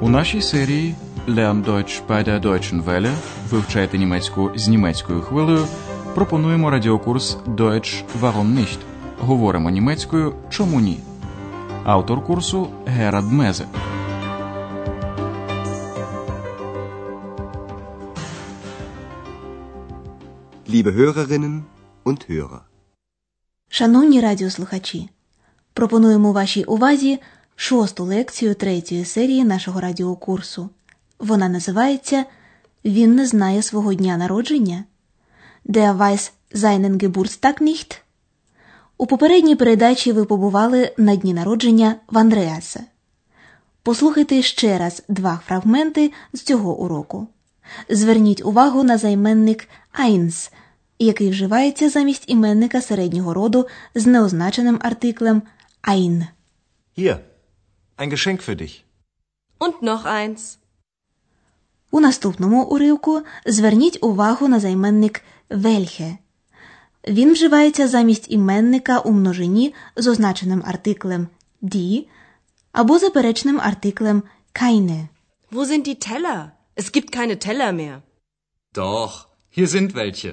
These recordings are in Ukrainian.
У нашій серії Lern Deutsch bei der Deutschen Welle вивчайте німецьку з німецькою хвилею пропонуємо радіокурс Deutsch warum nicht? Говоримо німецькою чому ні? Автор курсу Герард Мезе. Liebe Hörerinnen und Hörer. Шановні радіослухачі, пропонуємо вашій увазі 6-ту лекцію 3-ї серії нашого радіокурсу. Вона називається «Він не знає свого дня народження» Der weiß seinen Geburtstag nicht. У попередній передачі ви побували на дні народження в Андреаса. Послухайте ще раз 2 фрагменти з цього уроку. Зверніть увагу на займенник eins, який вживається замість іменника середнього роду з неозначеним артиклем ein. Hier, ein Geschenk für dich. Und noch eins. У наступному уривку зверніть увагу на займенник welche. Він вживається замість іменника у множині з означеним артиклем die або заперечним артиклем keine. Wo sind die Teller? Es gibt keine Teller mehr. Doch, hier sind welche.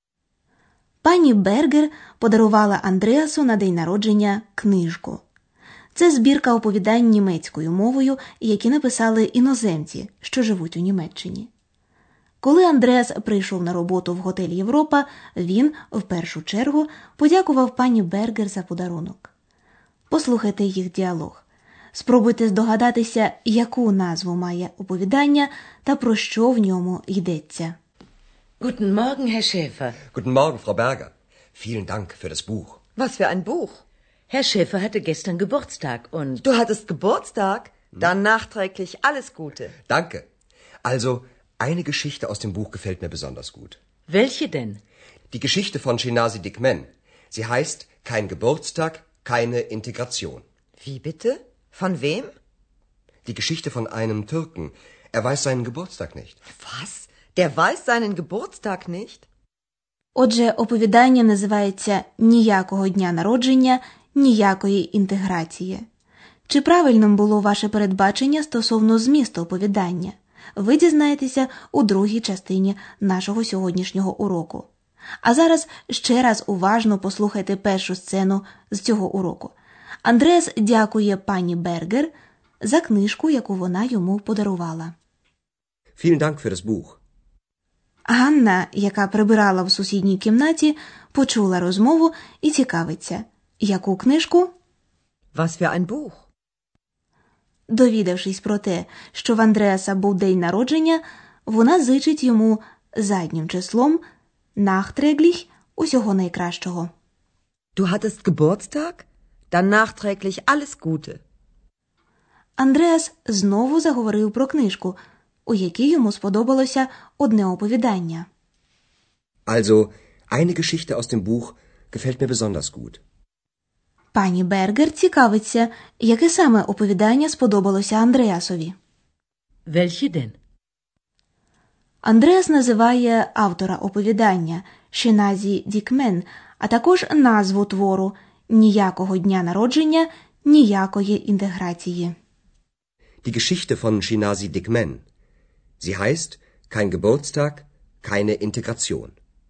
Пані Бергер подарувала Андреасу на день народження книжку. Це збірка оповідань німецькою мовою, які написали іноземці, що живуть у Німеччині. Коли Андреас прийшов на роботу в готель «Європа», він, в першу чергу, подякував пані Бергер за подарунок. Послухайте їх діалог. Спробуйте здогадатися, яку назву має оповідання та про що в ньому йдеться. Guten Morgen, Herr Schäfer. Guten Morgen, Frau Berger. Vielen Dank für das Buch. Was für ein Buch? Herr Schäfer hatte gestern Geburtstag und... Du hattest Geburtstag? Dann nachträglich alles Gute. Danke. Also, eine Geschichte aus dem Buch gefällt mir besonders gut. Welche denn? Die Geschichte von Shinasi Dikmen. Sie heißt Kein Geburtstag, keine Integration. Wie bitte? Von wem? Die Geschichte von einem Türken. Er weiß seinen Geburtstag nicht. Was? Der weiß seinen Geburtstag nicht? Отже, оповідання називається «Ніякого дня народження, ніякої інтеграції». Чи правильним було ваше передбачення стосовно змісту оповідання? Ви дізнаєтеся у другій частині нашого сьогоднішнього уроку. А зараз ще раз уважно послухайте першу сцену з цього уроку. Андреас дякує пані Бергер за книжку, яку вона йому подарувала. Vielen Dank für das Buch. Ганна, яка прибирала в сусідній кімнаті, почула розмову і цікавиться. Яку книжку? Was für ein Buch? Довідавшись про те, що в Андреаса був день народження, вона зичить йому заднім числом nachträglich усього найкращого. Du hattest Geburtstag? Dann nachträglich alles Gute. Андреас знову заговорив про книжку, у якій йому сподобалося одне оповідання. Also, eine Geschichte aus dem Buch gefällt mir besonders gut. Пані Бергер цікавиться, яке саме оповідання сподобалося Андреасові. Welche denn? Андреас називає автора оповідання Shinasi Dikmen, а також назву твору «Ніякого дня народження, ніякої інтеграції». Die Geschichte von Shinasi Dikmen. Sie heißt Kein Geburtstag, keine Integration.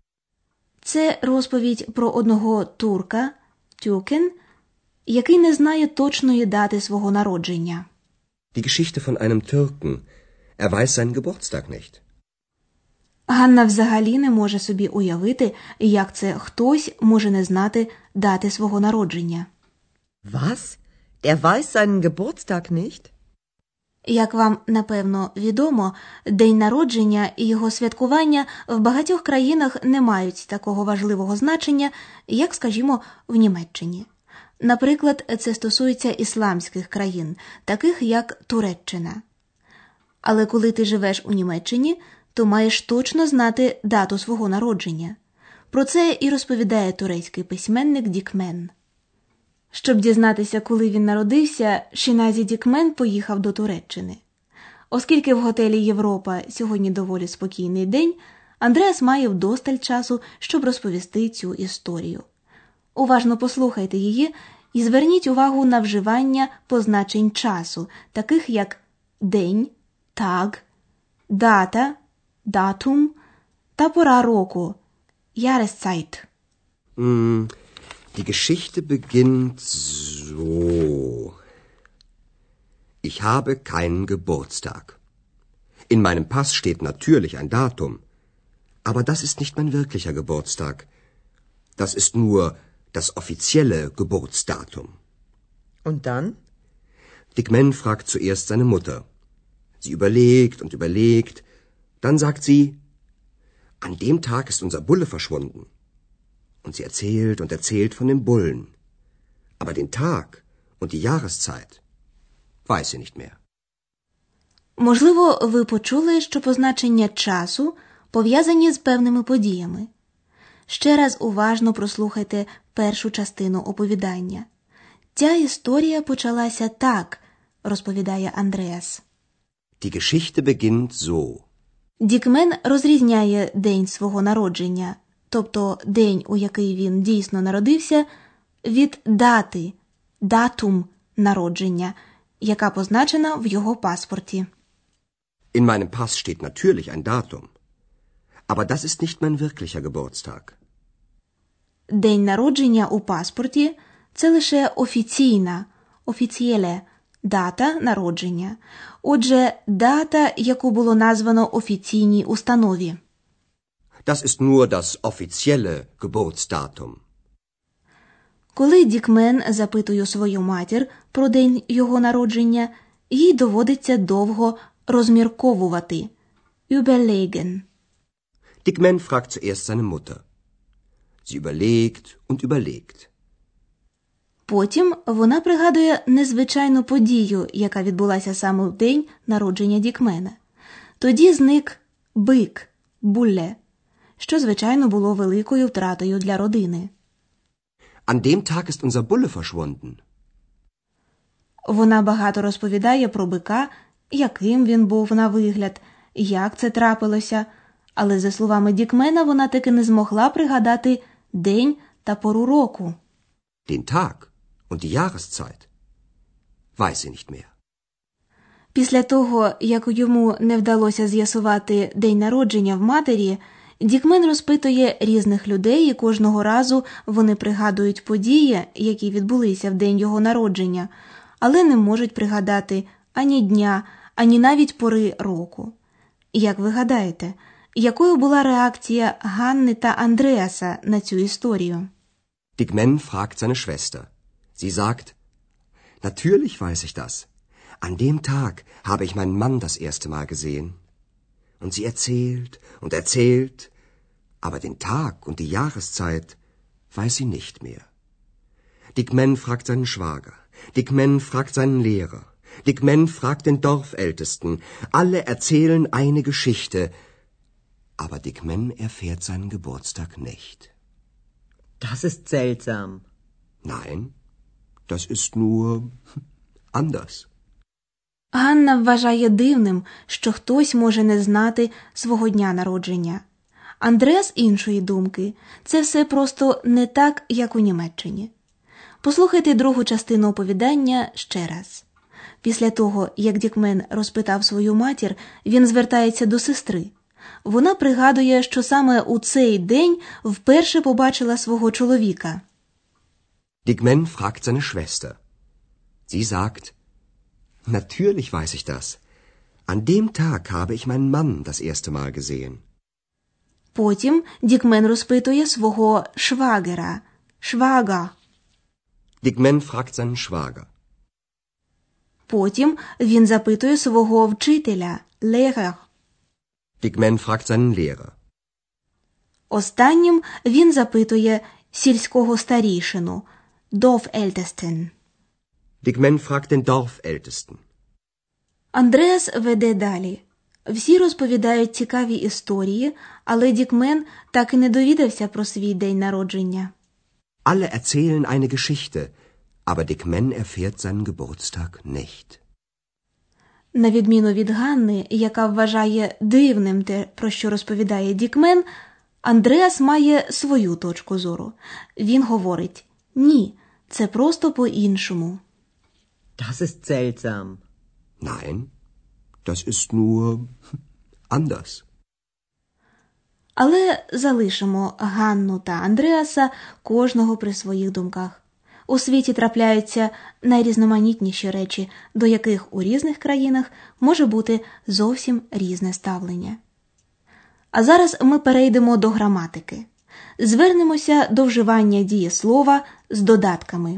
Це розповідь про одного турка, Türken, який не знає точної дати свого народження. Die Geschichte von einem Türken. Er weiß seinen Geburtstag nicht. Ганна взагалі не може собі уявити, як це хтось може не знати дати свого народження. Was? Der weiß seinen Geburtstag nicht? Як вам, напевно, відомо, день народження і його святкування в багатьох країнах не мають такого важливого значення, як, скажімо, в Німеччині. Наприклад, це стосується ісламських країн, таких як Туреччина. Але коли ти живеш у Німеччині, то маєш точно знати дату свого народження. Про це і розповідає турецький письменник Дікмен. Щоб дізнатися, коли він народився, Shinasi Dikmen поїхав до Туреччини. Оскільки в готелі «Європа» сьогодні доволі спокійний день, Андреас має вдосталь часу, щоб розповісти цю історію. Уважно послухайте її і зверніть увагу на вживання позначень часу, таких як день, Tag, дата, Datum та пора року, Jahreszeit. Die Geschichte beginnt so. Ich habe keinen Geburtstag. In meinem Pass steht natürlich ein Datum. Aber das ist nicht mein wirklicher Geburtstag. Das ist nur das offizielle Geburtsdatum. Und dann? Dick Man fragt zuerst seine Mutter. Sie überlegt und überlegt. Dann sagt sie, an dem Tag ist unser Bulle verschwunden. Und sie erzählt und erzählt von dem Bullen. Aber den Tag und die Jahreszeit weiß sie nicht mehr. Можливо, ви почули, що позначення часу пов'язані з певними подіями. Ще раз уважно прослухайте першу частину оповідання. Ця історія почалася так, розповідає Андреас. Die Geschichte beginnt so. Дікмен розрізняє день свого народження, тобто день, у який він дійсно народився, від дати, датум народження, яка позначена в його паспорті. In meinem Pass steht natürlich ein Datum. Aber das ist nicht mein wirklicher Geburtstag. День народження у паспорті – це лише офіційна, офіцієле, дата народження. Отже, дата, яку було названо офіційній установі. Das ist nur das offizielle Geburtsdatum. Коли Дікмен запитує свою матір про день його народження, їй доводиться довго розмірковувати. Überlegen. Dick Man fragt zuerst seine Mutter. Sie überlegt und überlegt. Потім вона пригадує незвичайну подію, яка відбулася саме в день народження Дікмена. Тоді зник бик, булле, що, звичайно, було великою втратою для родини. An dem Tag ist unser Bulle verschwunden. Вона багато розповідає про бика, яким він був на вигляд, як це трапилося, але, за словами Дікмена, вона таки не змогла пригадати день та пору року. Den Tag und die Jahreszeit weiß sie nicht mehr. Після того, як йому не вдалося з'ясувати день народження в матері, Дікмен розпитує різних людей, і кожного разу вони пригадують події, які відбулися в день його народження, але не можуть пригадати ані дня, ані навіть пори року. Як ви гадаєте, якою була реакція Ганни та Андреаса на цю історію? Dick Man fragt seine Schwester. Sie sagt, natürlich weiß ich das. An dem Tag habe ich meinen Mann das erste Mal gesehen. Und sie erzählt und erzählt, aber den Tag und die Jahreszeit weiß sie nicht mehr. Dick Man fragt seinen Schwager. Dick Man fragt seinen Lehrer. Dick Man fragt den Dorfältesten. Alle erzählen eine Geschichte, aber Dick Man erfährt seinen Geburtstag nicht. Das ist seltsam. Nein, das ist nur anders. Ганна вважає дивним, що хтось може не знати свого дня народження. Андреас іншої думки. Це все просто не так, як у Німеччині. Послухайте другу частину оповідання ще раз. Після того, як Дікмен розпитав свою матір, він звертається до сестри. Вона пригадує, що саме у цей день вперше побачила свого чоловіка. Dick Man fragt seine Schwester. Sie sagt, natürlich weiß ich das. An dem Tag habe ich meinen Mann das erste Mal gesehen. Потім Дікмен розпитує свого швагера, швага. Dick Man fragt seinen Schwager. Потім він запитує свого вчителя, Lehrer. Dick Man fragt seinen Lehrer. Останнім він запитує сільського старішину, Dorfältesten. Dick Man fragt den Dorfältesten. Андреас веде далі. Всі розповідають цікаві історії, але Дікмен так і не довідався про свій день народження. Alle erzählen eine Geschichte, aber Dick Man erfährt seinen Geburtstag nicht. На відміну від Ганни, яка вважає дивним те, про що розповідає Дікмен, Андреас має свою точку зору. Він говорить: «Ні, це просто по-іншому». Das ist seltsam. Nein, Das ist nur anders. Але залишимо Ганну та Андреаса кожного при своїх думках. У світі трапляються найрізноманітніші речі, до яких у різних країнах може бути зовсім різне ставлення. А зараз ми перейдемо до граматики. Звернемося до вживання дієслова з додатками.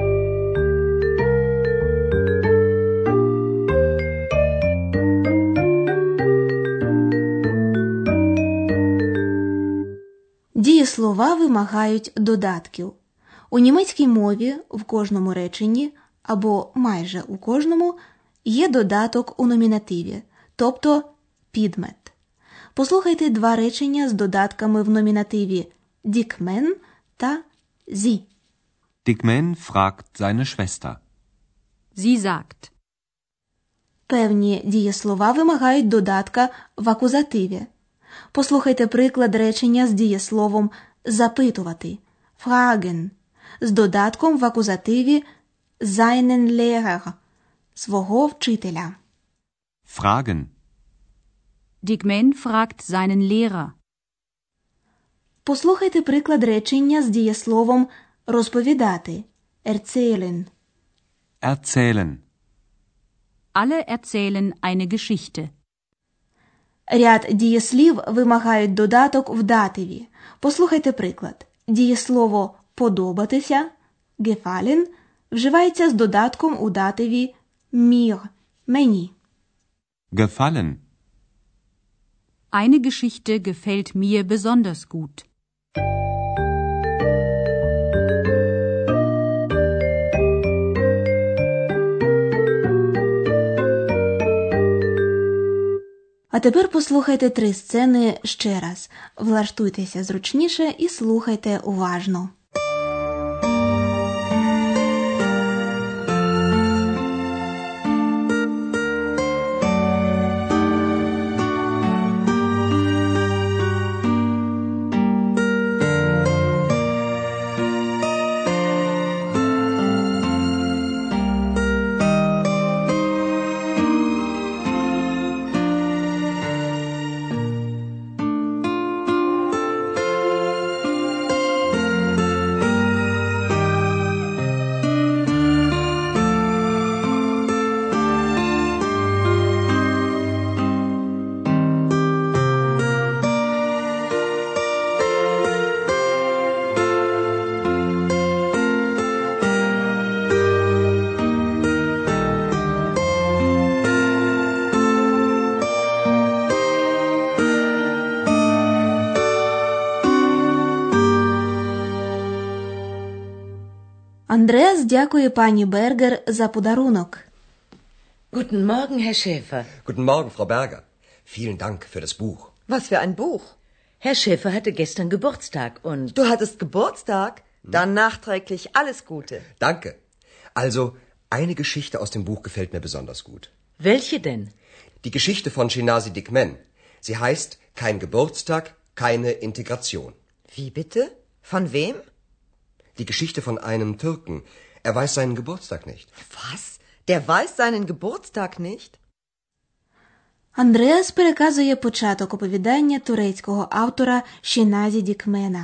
Дієслова вимагають додатків. У німецькій мові в кожному реченні, або майже у кожному, є додаток у номінативі, тобто підмет. Послухайте два речення з додатками в номінативі «Дікмен» та «зі». Дікмен fragt seine Schwester. Sie sagt. Певні дієслова вимагають додатка в акузативі. Послухайте приклад речення з дієсловом «запитувати» – «fragen», з додатком в акузативі «seinen Lehrer» – «свого вчителя». Fragen. Dikmen fragt seinen Lehrer. Послухайте приклад речення з дієсловом «розповідати» – «erzählen». Erzählen. Alle erzählen eine Geschichte. Ряд дієслів вимагають додаток в дативі. Послухайте приклад. Дієслово «подобатися» – «gefallen» вживається з додатком у дативі «mir» – «мені». Gefallen. Eine Geschichte gefällt mir besonders gut. А тепер послухайте 3 сцени ще раз. Влаштуйтеся зручніше і слухайте уважно. Андреас дякує пані Бергер за подарунок. Guten Morgen, Herr Schäfer. Guten Morgen, Frau Berger. Vielen Dank für das Buch. Was für ein Buch? Herr Schäfer hatte gestern Geburtstag und... Du hattest Geburtstag? Dann nachträglich alles Gute. Danke. Also, eine Geschichte aus dem Buch gefällt mir besonders gut. Welche denn? Die Geschichte von Shinasi Dikmen. Sie heißt Kein Geburtstag, keine Integration. Wie bitte? Von wem? Die Geschichte von einem Türken. Er weiß seinen Geburtstag nicht. Was? Der weiß seinen Geburtstag nicht? Андреас переказує початок оповідання турецького автора Шіназі Дікмена.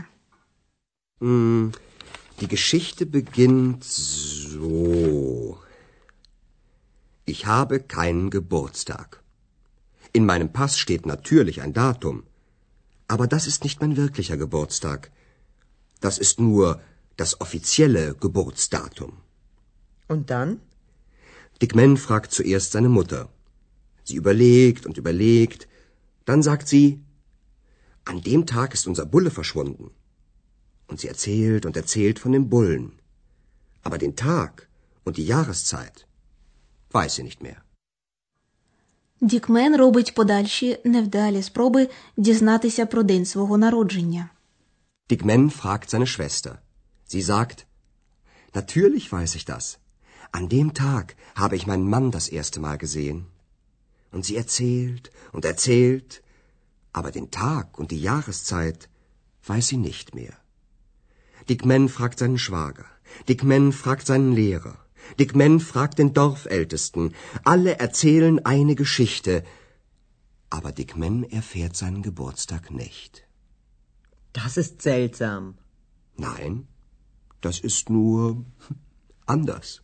Die Geschichte beginnt so. Ich habe keinen Geburtstag. In meinem Pass steht natürlich ein Datum. Aber das ist nicht mein wirklicher Geburtstag. Das ist nur das offizielle Geburtsdatum. Und dann? Dikmen fragt zuerst seine Mutter. Sie überlegt und überlegt. Dann sagt sie, an dem Tag ist unser Bulle verschwunden. Und sie erzählt und erzählt von dem Bullen. Aber den Tag und die Jahreszeit weiß sie nicht mehr. Дікмен робить подальші невдалі спроби дізнатися про день свого народження. Dikmen fragt seine Schwester. Sie sagt, natürlich weiß ich das. An dem Tag habe ich meinen Mann das erste Mal gesehen. Und sie erzählt und erzählt, aber den Tag und die Jahreszeit weiß sie nicht mehr. Dikmen fragt seinen Schwager. Dikmen fragt seinen Lehrer. Dick Man fragt den Dorfältesten. Alle erzählen eine Geschichte. Aber Dick Man erfährt seinen Geburtstag nicht. Das ist seltsam. Nein, das ist nur anders.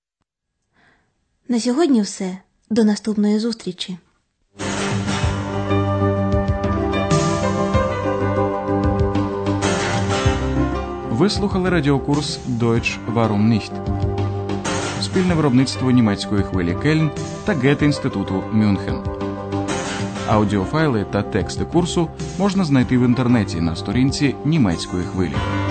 На сьогодні все. До наступної зустрічі. Ви слухали радіокурс Deutsch warum nicht? Спільне виробництво німецької хвилі Кельн та Гете-інституту Мюнхен. Аудіофайли та тексти курсу можна знайти в інтернеті на сторінці німецької хвилі.